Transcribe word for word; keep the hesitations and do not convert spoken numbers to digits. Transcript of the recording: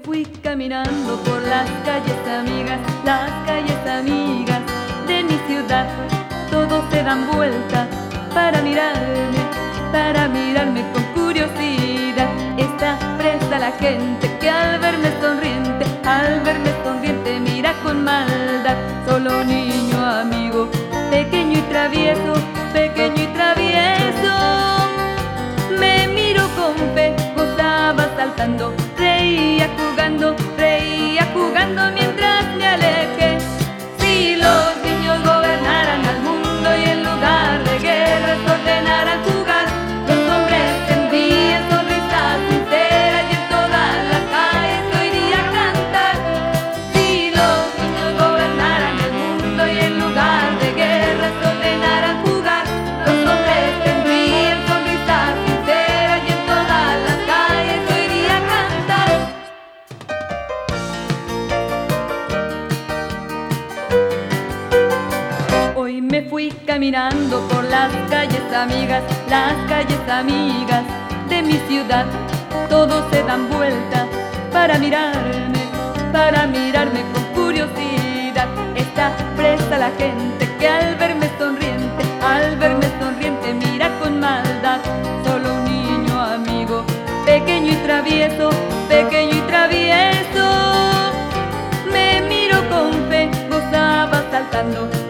fui caminando por las calles amigas, las calles amigas de mi ciudad. Todos se dan vuelta para mirarme, para mirarme con curiosidad. Está presa la gente que al verme sonriente, al verme sonriente mira con maldad. Solo niño amigo, pequeño y travieso, pequeño y travieso. Me miro con fe, gozaba saltando, reía jugando, reía jugando mientras me alejé. Si los niños gobernaran al mundo y en lugar de guerras ordenaran jugar, los hombres tendrían sonrisas sinceras y en todas las calles se oiría cantar. Si los niños gobernaran el mundo y en lugar de guerras ordenaran jugar, los hombres tendrían sonrisas sinceras y en todas las calles se oiría cantar. Hoy me fui caminando por las calles amigas, las calles amigas de mi ciudad. Todos se dan vuelta para mirarme, para mirarme con curiosidad. Está presa la gente que al verme sonriente, al verme sonriente mira con maldad. Solo un niño amigo, pequeño y travieso, pequeño y travieso. Me miro con fe, gozaba saltando,